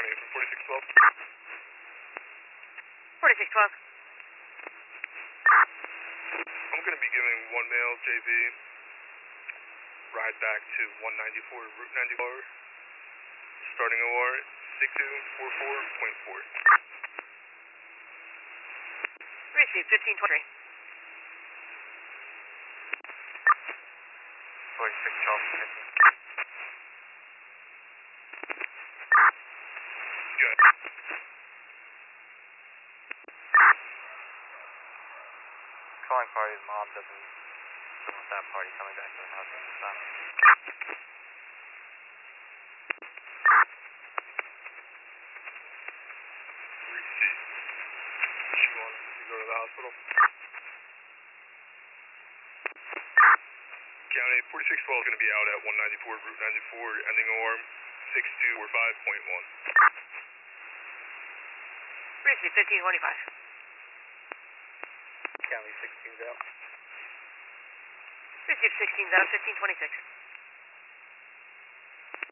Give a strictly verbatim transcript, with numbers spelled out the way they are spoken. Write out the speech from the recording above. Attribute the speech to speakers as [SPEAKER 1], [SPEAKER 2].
[SPEAKER 1] County from forty-six twelve.
[SPEAKER 2] forty-six twelve.
[SPEAKER 1] I'm going to be giving one male J V ride back to one ninety-four Route ninety-four, starting O R six two four four point four.
[SPEAKER 2] Received fifteen twenty-three.
[SPEAKER 1] forty-six twelve. Good.
[SPEAKER 3] Calling party's mom doesn't want that party coming back to the house at this time.
[SPEAKER 1] Receipt. She wants to go to the hospital. County forty-six twelve is going to be out at one ninety-four Route ninety-four, ending O R six two four five point one.
[SPEAKER 2] Received fifteen twenty-five.
[SPEAKER 3] County sixteen's out.
[SPEAKER 2] Received sixteen's out, fifteen twenty-six.